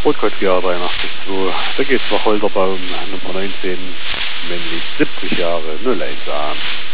Rotkreuzjahr 83.2. Da geht's nach Holderbaum Nummer 19, nämlich 70 Jahre 01 an.